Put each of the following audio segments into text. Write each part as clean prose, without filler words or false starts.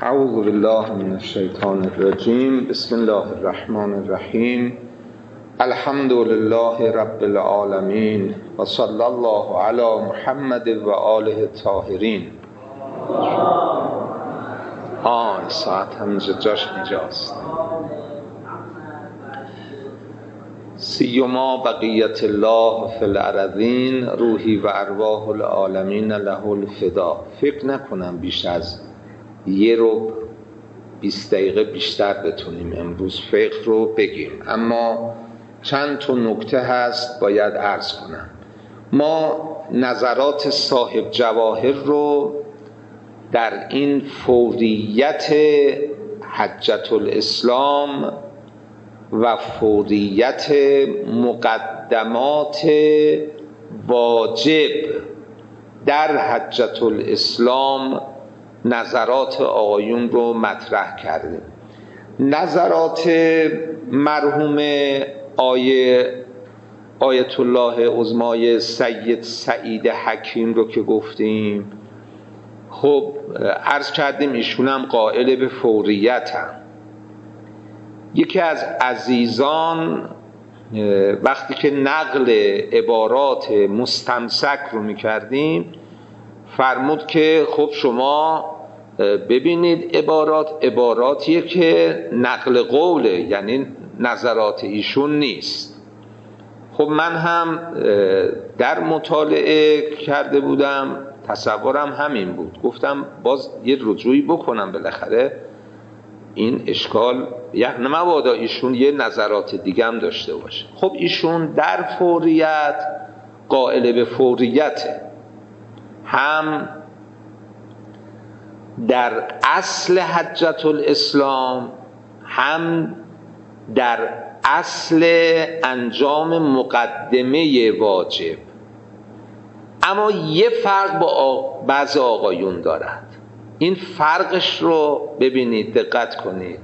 اعوذ بالله من الشیطان الرجیم. بسم الله الرحمن الرحیم. الحمد لله رب العالمین و صلی الله علی محمد و آله الطاهرین. ساعت همینجا جاش اینجاست. سیما بقیت الله فی الارضین روحی و ارواح العالمین له الفدا. فکر نکنم بیش از 20 دقیقه بیشتر بتونیم امروز فقه رو بگیم، اما چند تا نکته هست باید عرض کنم. ما نظرات صاحب جواهر رو در این فوریت حجة الاسلام و فوریت مقدمات واجب در حجة الاسلام نظرات آقایون رو مطرح کردیم. نظرات مرحوم آیت الله عظمای سید سعید حکیم رو که گفتیم، خب عرض کردیم ایشون هم قائل به فوریت هم. یکی از عزیزان وقتی که نقل عبارات مستمسک رو میکردیم فرمود که خب شما ببینید عباراتیه که نقل قوله، یعنی نظرات ایشون نیست. خب من هم در مطالعه کرده بودم، تصورم همین بود، گفتم باز یه رجوعی بکنم بالاخره این اشکال، یعنی مبادا ایشون یه نظرات دیگه هم داشته باشه. خب ایشون در فوریت قائل به فوریته، هم در اصل حجة الاسلام هم در اصل انجام مقدمه واجب. اما یه فرق با بعض آقایون دارد. این فرقش رو ببینید، دقت کنید.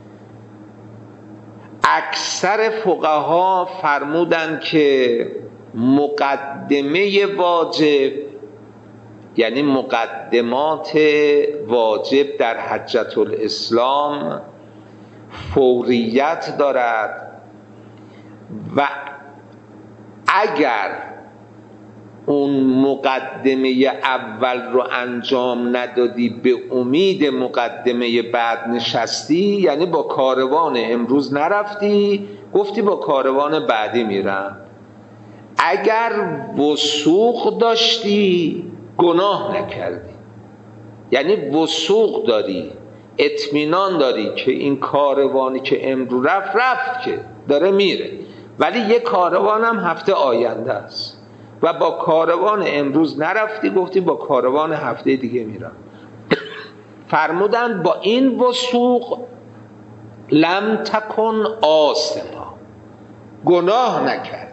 اکثر فقها فرمودن که مقدمه واجب، یعنی مقدمات واجب در حجة الاسلام فوریت دارد و اگر اون مقدمه اول رو انجام ندادی به امید مقدمه بعد نشستی، یعنی با کاروان امروز نرفتی، گفتی با کاروان بعدی میرم. اگر وثوق داشتی گناه نکردی، یعنی وثوق داری، اطمینان داری که این کاروانی که امروز رفت که داره میره، ولی یه کاروان هم هفته آینده است و با کاروان امروز نرفتی، گفتی با کاروان هفته دیگه میرم. فرمودن با این وثوق لم تکن آثما، گناه نکردی.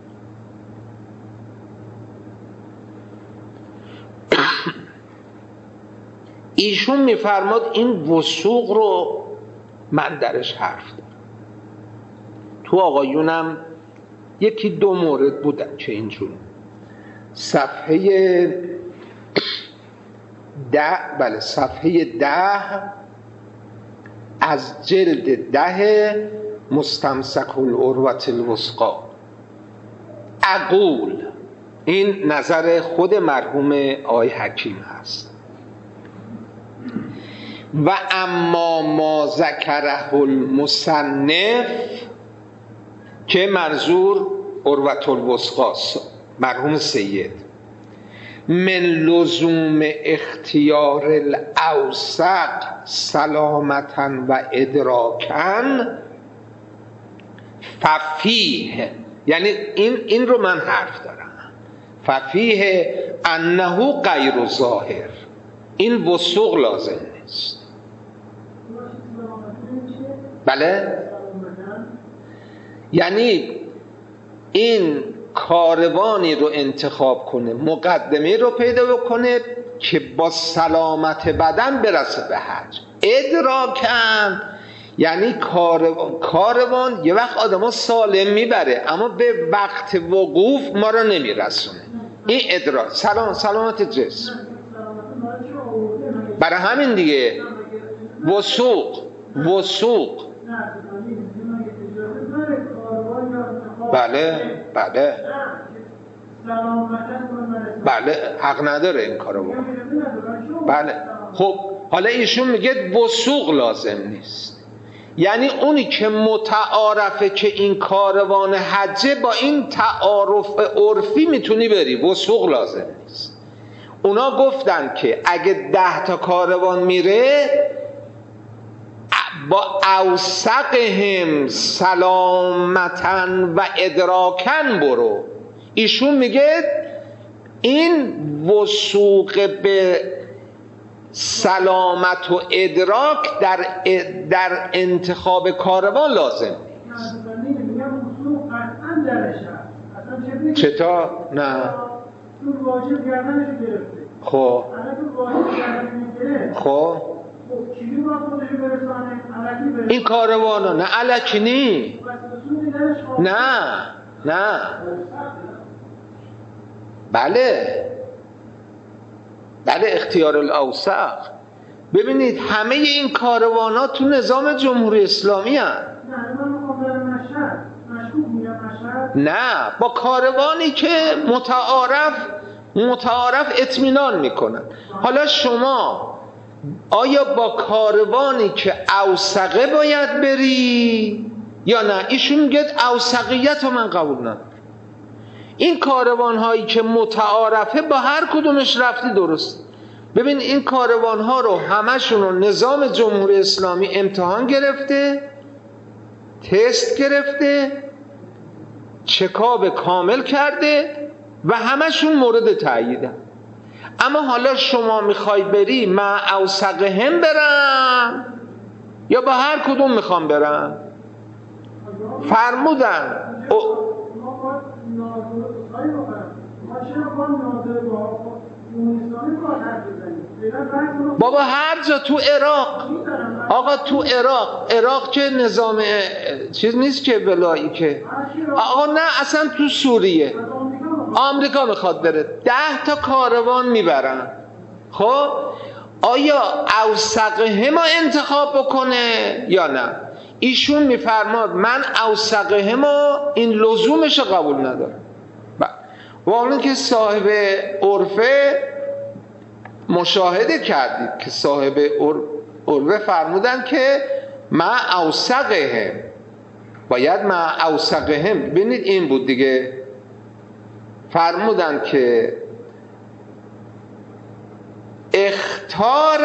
ایشون میفرماد این وثوق رو من درش حرف دارم. تو آقایونم یکی دو مورد بودن که اینجور صفحه 10 از جلد 10 مستمسک العروة الوثقی. اقول، این نظر خود مرحوم آقای حکیم هست. و اما ما ذکره المصنف، که منظور عروة الوثقی مرحوم سید، من لزوم اختیار الاوثق سلامتا و ادراکا ففیه، یعنی این رو من حرف دارم، ففیه انه غیر ظاهر، این وثوق لازم نیست. بله، یعنی این کاروانی رو انتخاب کنه، مقدمه رو پیدا بکنه که با سلامت بدن برسه به حج. ادراکن یعنی کاروان یه وقت آدم سالم میبره اما به وقت وقوف ما رو نمیرسونه. این ادراک، سلامت جسم. برای همین دیگه وثوق بله حق نداره این کارو بکنه. بله خب حالا ایشون میگه وثوق لازم نیست، یعنی اونی که متعارفه که این کاروان حجه با این تعارف عرفی میتونی بری، وثوق لازم نیست. اونا گفتن که اگه 10 تا کاروان میره با اوثقهم سلامتن و ادراکن برو. ایشون میگه این وثوق به سلامت و ادراک در انتخاب کاروان لازم نیست. چطور؟ نه خب این کاروانا نه الکی نی، نه بله اختیار الاوثق. ببینید همه این کاروانا تو نظام جمهوری اسلامی هست. نه با کاروانی که متعارف اطمینان میکنن. حالا شما آیا با کاروانی که اوثقه باید بری یا نه؟ ایشون میگه اوثقیت رو من قبول ندارم. این کاروان هایی که متعارفه با هر کدومش رفتی درست. ببین این کاروان ها رو همشون رو نظام جمهوری اسلامی امتحان گرفته، تست گرفته، چکاب کامل کرده و همشون مورد تأییدن. اما حالا شما میخوای بری مع اوثقهم برم یا با هر کدوم میخوام برم؟ فرمودن بابا هر جا تو عراق، آقا تو عراق که نظام چیز نیست که ولایی که، آقا نه اصلا تو سوریه آمریکا میخواد بره 10 تا کاروان میبرن. خب آیا اوثقهم ما انتخاب بکنه یا نه؟ ایشون میفرماد من اوثقهم این لزومش قبول ندارم. واقعا که صاحب عرفه مشاهده کردید که صاحب عرفه فرمودن که مع اوثقهم، باید مع اوثقهم. ببینید این بود دیگه، فرمودن که اختار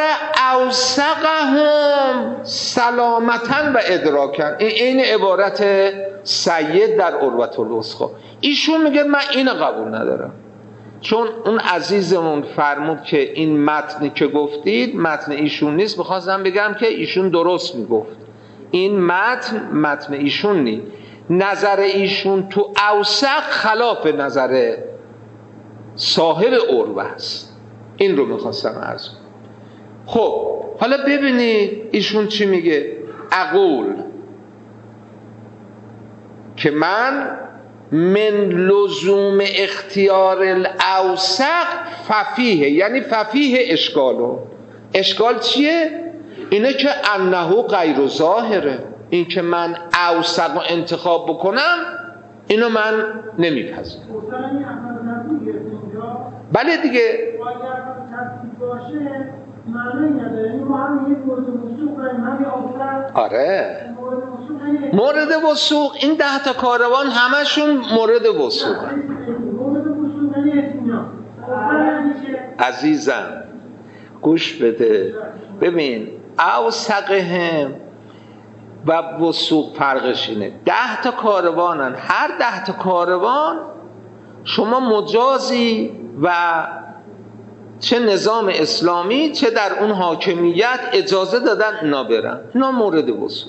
اوثقهم سلامتن و ادراکن. این عبارت سید در عروة الوثقی. ایشون میگه من اینو قبول ندارم، چون اون عزیزمون فرمود که این متنی که گفتید متن ایشون نیست. میخواستم بگم که ایشون درست میگفت، این متن ایشون نیست. نظر ایشون تو اوثق خلاف نظر صاحب عروة است. این رو میخواستم عرض کنم. خب حالا ببینید ایشون چی میگه. اقول که من من لزوم اختیار الاوثق ففیه، یعنی ففیه اشکال چیه؟ اینه که انه غیر ظاهره. این که من اوثق رو انتخاب بکنم اینو من نمیپذیرم. بله دیگه آره مورد وثوق. این 10 تا کاروان همشون مورد وثوق. عزیزم گوش بده، ببین اوثقهم و وثوق فرقش اینه. 10 تا کاروانن، هر 10 تا کاروان شما مجازی و چه نظام اسلامی چه در اون حاکمیت اجازه دادن اینا برن، اینا مورد وثوق.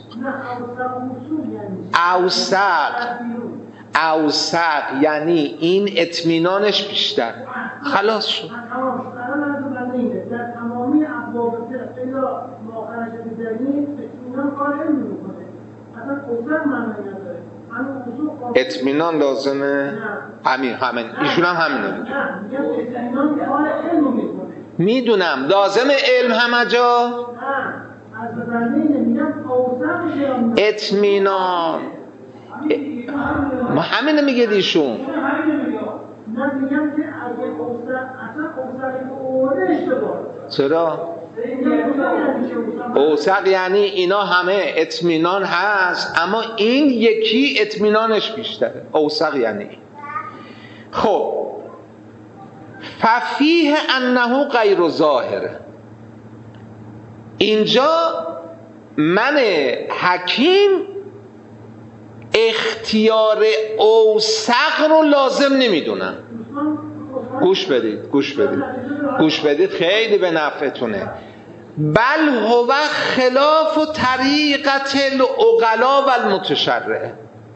اوثق یعنی این اطمینانش بیشتر، خلاص شد. اطمینان لازمه. همین ایشون هم همینه میدونم. لازم علم همه جا اطمینان ما همینه میگه دیشون. من میگم که اگه اصلا اوسق اشتباه. چرا؟ اوسق یعنی اینا همه اطمینان هست، اما این یکی اطمینانش بیشتره. اوسق یعنی خب ففیه انه غیر ظاهره. اینجا من حکیم اختیار اوسق رو لازم نمیدونم. گوش بدید خیلی به نفعتونه. بل هو خلاف طریقت العقلا و المتشرع.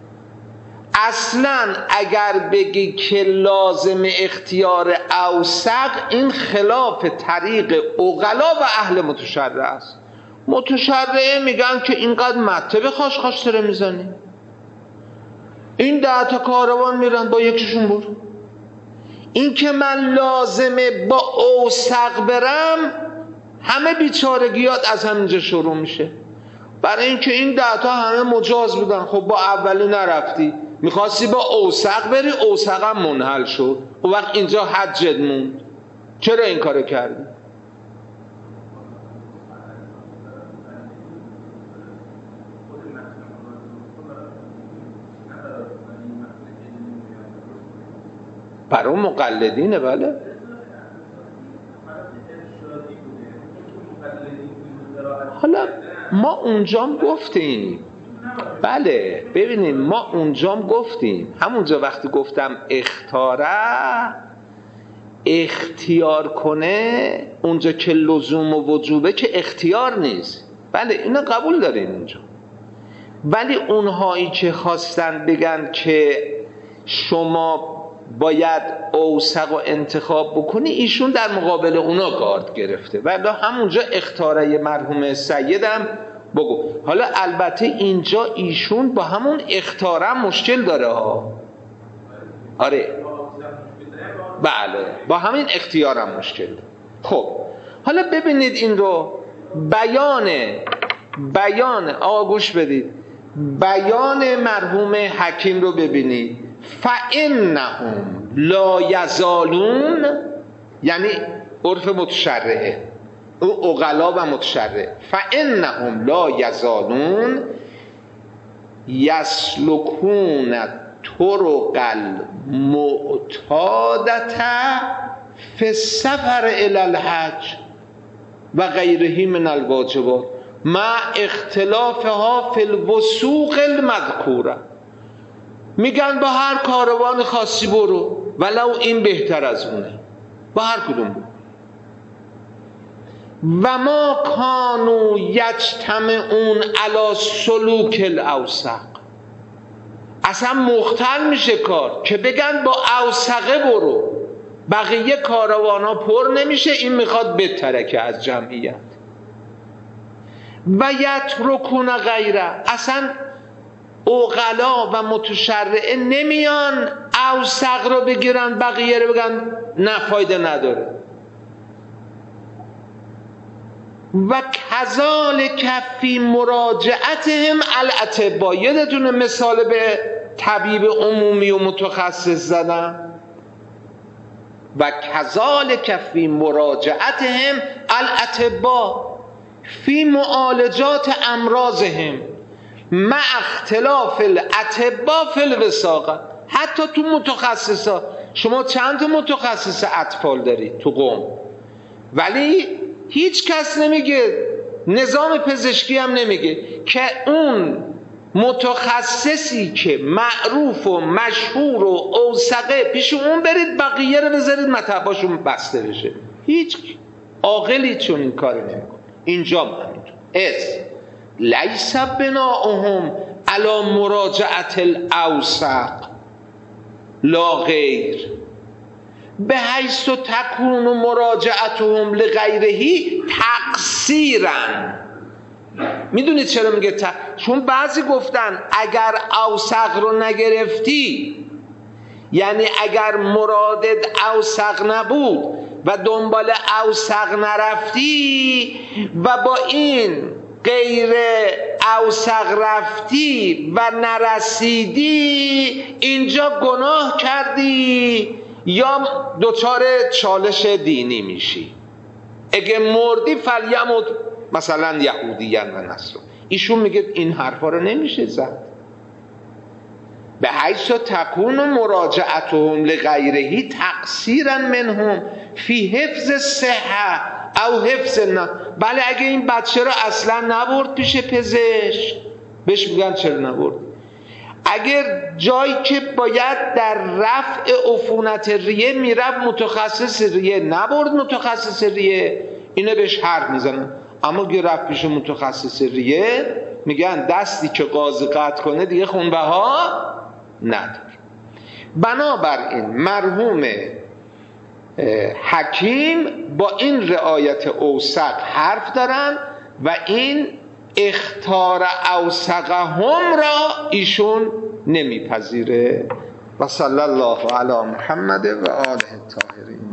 اصلا اگر بگی که لازم اختیار اوسق، این خلاف طریق عقلا و اهل متشرع است. متشرعه میگن که اینقدر مته به خاش تره میزنی، این 10 تا کاروان میرن با یکیشون برو. این که من لازمه با اوسق برم، همه بیچارگیات از همینجا شروع میشه. برای اینکه این 10 تا همه مجاز بودن، خب با اولی نرفتی، میخواستی با اوسق بری، اوسق هم منحل شد، و وقت اینجا حجت موند. چرا این کارو کردی؟ برای مقلدینه. بله حالا ما اونجام گفتیم، بله ببینیم ما اونجام گفتیم، همونجا وقتی گفتم اختیار کنه، اونجا که لزوم و وجوبه که اختیار نیست. بله اینو قبول دارین اونجا، ولی اونهایی که خواستن بگن که شما باید اوسق و انتخاب بکنی، ایشون در مقابل اونا گارد گرفته. ولی همونجا اختیاره مرحوم سیدم بگو. حالا البته اینجا ایشون با همون اختیاره مشکل داره ها. آره بله با همین اختیارم مشکل داره. خب حالا ببینید این رو بیان آقا گوش بدید، بیان مرحوم حکیم رو ببینید. فإنهم لا یزالون، یعنی عرف متشرعه، او عقلا و متشرع. فإنهم لا یزالون یسلکون طرق المعتادة فی السفر الی الحج و غیره من الواجبات مع اختلافها فی الوثوق المذکوره. میگن با هر کاروان خاصی برو، ولو این بهتر از اونه، با هر کدوم برو. و ما کانوا یجتمعون علی سلوک الاوسق. اصلا مختل میشه کار که بگن با اوسقه برو، بقیه کاروانا پر نمیشه، این میخواد بترکه از جمعیت. و یترکون غیره، اصلا عقلا و متشرعه نمیان اوسق رو بگیرن بقیه رو بگن نه فایده نداره. و کذالک فی مراجعتهم الاطباء. یادتونه مثال به طبیب عمومی و متخصص زدم؟ و کذالک فی مراجعتهم الاطباء فی معالجات امراضهم مع اختلاف الاطباء فی الوساقه. حتی تو متخصصا، شما چند تا متخصص اطفال دارید تو قم، ولی هیچ کس نمیگه، نظام پزشکی هم نمیگه که اون متخصصی که معروف و مشهور و اوثقه پیش اون برید، بقیه رو بذارید مطباشون بسته بشه. هیچ عاقلی چون این کار نمیکنه. اینجا همینطور. لیس بناؤهم علی مراجعت الاوسق لا غیر به حیث تکون مراجعتهم لغیرهی تقصیرا. میدونید چرا میگه چون بعضی گفتن اگر اوسق رو نگرفتی، یعنی اگر مرادت اوسق نبود و دنبال اوسق نرفتی و با این غیر اوسق رفتی و نرسیدی اینجا گناه کردی یا دچار چالش دینی میشی. اگه مردی فلیمت مثلا یهودیان و نصران. ایشون میگه این حرفا رو نمیشه زد. به حیث تکون مراجعتهم لغیرهی تقصیرا منهم فی حفظ صحه او حفظ بله اگه این بچه رو اصلا نبرد پیش پزشک بهش میگن چرا نبرد. اگر جایی که باید در رفع عفونت ریه میرفت متخصص ریه نبرد متخصص ریه، اینه بهش حرف میزنن. اما اگه رفت پیش متخصص ریه میگن دستی که قاضی قطع کنه دیگه خونبها نداره. بنابراین مرحوم حکیم با این رعایت اوسق حرف دارن و این اختار اوسقهم را ایشون نمیپذیره. و صلی الله علی محمد و آله الطاهرین.